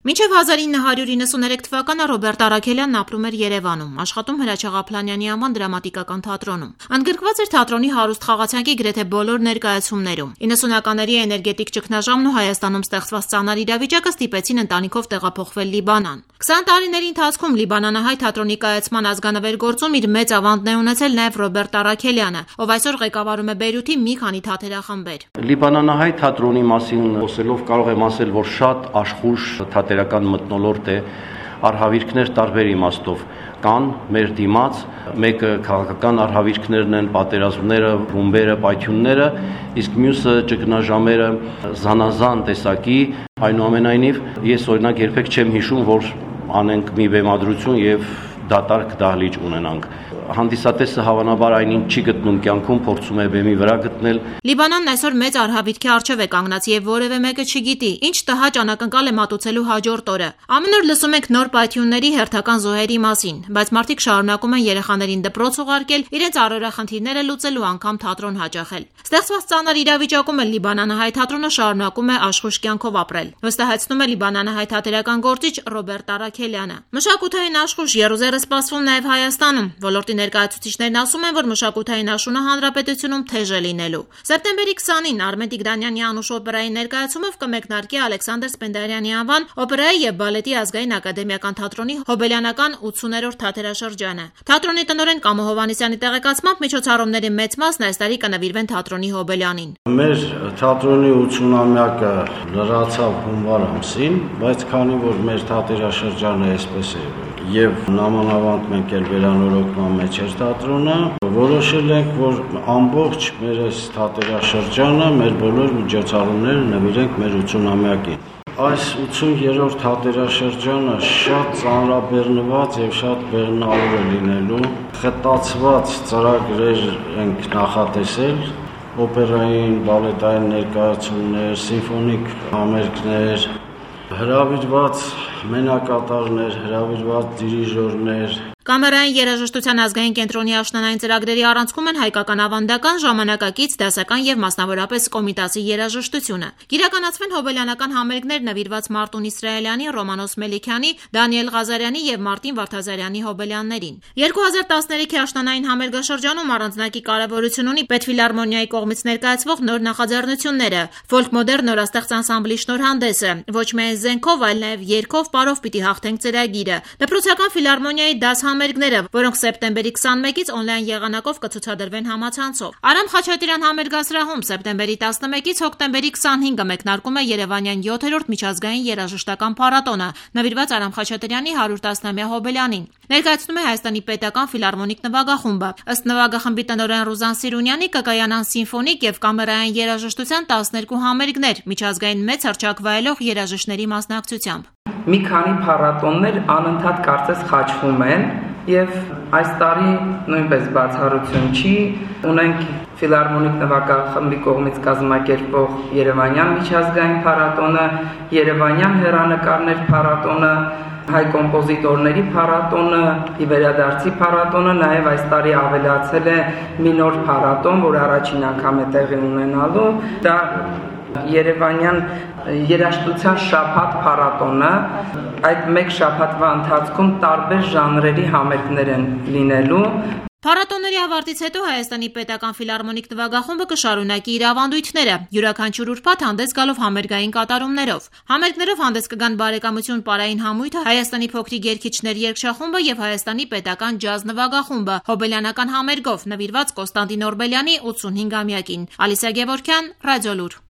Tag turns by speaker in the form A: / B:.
A: Մինչև 1993 թվականը Ռոբերտ Առաքելյանն ապրում էր Երևանում, աշխատում Հրաչյա Ղափլանյանի անվան դրամատիկական թատրոնում։ Ընդգրկված էր թատրոնի հարուստ խաղացանկի գրեթե բոլոր ներկայացումներում։ 90-ականների էներգետիկ ճգնաժամն ու Հայաստանում ստեղծված ծանր իրավիճակը ստիպեցին ընտանիքով տեղափոխվել Լիբանան։ 20 տարիների ընթացքում լիբանանահայ թատրոնի կայացման ազգանվեր գործում իր մեծ ավանդն է ունեցել նաև Ռոբերտ Առաքելյանը, ով այսօր ղեկավարում է Բեյրութի մի քանի թատերախմբեր։
B: Լիբանանահայ թատրոնի մասին խոսելով կարող եմ ասել, որ շատ աշխուժ թատերական մթնոլորտ է, արհավիրքներ տարբեր իմաստով կան մեր դիմաց, մեկը քաղաքական արհավիրքներն են, պատերազմները, ռումբերը, պայթյունները, իսկ մյուսը ճգնաժամերը զանազան տեսակի, այնուամենայնիվ ես օրինակ երբեք չեմ հիշում, որ անենք մի բեմադրություն եւ դատարկ դահլիճ ունենանք։ Հանդիսատեսը հավանաբար այնին չի գտնում կյանքում, փորձում է բեմի վրա գտնել։
A: Լիբանանն այսօր մեծ արհավիրքի առջև է կանգնած եւ որևէ մեկը չգիտի, ինչ տհաճ անակնկալ է մատուցելու հաջորդ օրը։ Ամեն օր լսում ենք նոր պայթյունների հերթական զոհերի մասին, բայց մարդիկ շարունակում են երեխաներին դպրոց ուղարկել, իրենց առօրյա խնդիրները լուծելու անգամ թատրոն հաճախել։ Ստեղծված ծանր իրավիճակում էլ լիբանանահայ թատրոնը շարունակում է աշխույժ կյանքով ապրել, վստահեցնում է լիբանանահայ թատերական գործիչ Ռոբերտ Առաքելյանը։ Մշակութային աշխույժ եռուզեռը սպասվում նաև Հայաստանում։ Ոլորտի ներկայացուցիչներն ասում են, որ մշակութային աշունը հանրապետությունում թեժ է լինելու։ Սեպտեմբերի 20-ին Արմեն Տիգրանյանի անուշ օպերայի ներկայացումով կմեկնարկի Ալեքսանդր Սպենդիարյանի անվան օպերայի եւ բալետի ազգային ակադեմիական թատրոնի հոբելյանական 80-րդ թատերաշրջանը։ Թատրոնի տնօրեն Կամո Հովհաննիսյանի տեղեկացմամբ միջոցառումների մեծ մասն այս տարի կնվիրվեն թատրոնի հոբելյանին։
C: Մեր թատրոնի 80-ամյակը լրացավ հունվար ամսին, բայց քանի որ մեր թատերաշրջանը այսպես է եւ նամանավանդ մենք էլ վերանորոգման մեջ էր թատրոնը, որոշել ենք, որ ամբողջ մեր այս թատերաշրջանը, մեր բոլոր միջոցառումները նվիրենք մեր 80-ամյակին։ Այս 83-րդ թատերաշրջանը շատ ծանրաբեռնված եւ շատ բեղմնավոր է լինելու։ Խտացված ծրագրեր ենք նախատեսել, օպերային, բալետային ներկայացումներ, սիմֆոնիկ համերգներ, հրավիրված մենակատարներ, հրավիրված դիրիժորներ։
A: Կամերային երաժշտության ազգային կենտրոնի աշնանային ծրագրերի առանցքում են հայկական ավանդական, ժամանակակից, դասական եւ մասնավորապես կոմիտասի երաժշտությունը։ Կիրականացվեն հոբելյանական համերգներ նվիրված Մարտուն Իսրայելյանի, Ռոմանոս Մելիքյանի, Դանիել Ղազարյանի եւ Մարտին Վարդազարյանի հոբելյաններին։ 2013-ի աշնանային համերգաշրջանում առանձնակի կարեւորություն ունի Պետֆիլարմոնիայի կողմից ներկայացվող նոր նախաձեռնությունները՝ ֆոլք մոդեռն նորաստեղծ անսամբլի շնորհանդեսը, ոչ միայն զենքով, այլ նաեւ երգով պարով պիտի հաղթենք ծրագիրը։ Դպրոցական ֆիլարմոնիայի դաս համերգները, որոնք սեպտեմբերի 21-ից օնլայն եղանակով կցուցադրվեն համացանցով։ Արամ Խաչատուրյան համերգասրահում սեպտեմբերի 11-ից հոկտեմբերի 25-ը մեկնարկում է Երևանյան 7-րդ միջազգային երաժշտական փառատոնը, նվիրված Արամ Խաչատուրյանի 110-ամյա հոբելյանին։ Ներկայացնում է Հայաստանի պետական ֆիլարմոնիկ նվագախումբը։ Ըստ նվագախմբի տնօրեն Ռուզան Սիրունյանի կկայանան սիմֆոնիկ եւ կամերային երաժշտության 12 համերգներ, միջազգային մեծ հռչակ վայելող երաժիշտների մասնակցությամբ։
D: Մի քանի փառատոններ անընդհատ կարծես խաչվում են եւ այս տարի նույնպես բացառություն չի։ Ունենք ֆիլարմոնիկ նվագախմբի կողմից կազմակերպվող Երևանյան միջազգային փառատոնը, Երևանյան հեռանկարներ փառատոնը, հայ կոմպոզիտորների փառատոնը, վերադարձի փառատոնը, նաև այս տարի ավելացել է մի նոր փառատոն, որ առաջին անգամ է տեղի ունենալու, դա Երևանյան երաժշտության շաբաթ փառատոնը, այդ մեկ շաբաթվա ընթացքում տարբեր ժանրերի համերգներ են լինելու։
A: Փառատոնների ավարտից հետո Հայաստանի պետական ֆիլարմոնիկ նվագախումբը կշարունակի իր ավանդույթները, յուրաքանչյուր ուրբաթ հանդես գալով համերգային կատարումներով։ Համերգներով հանդես կգան Բարեկամություն պարային համույթը, Հայաստանի փոքրիկ երգիչներ երգչախումբը եւ Հայաստանի պետական ջազ նվագախումբը, հոբելյանական համերգով նվիրված Կոստանդին Օրբելյանի 85-ամյակին։ Ալիսա Գևորգյան, Ռադիոլուր։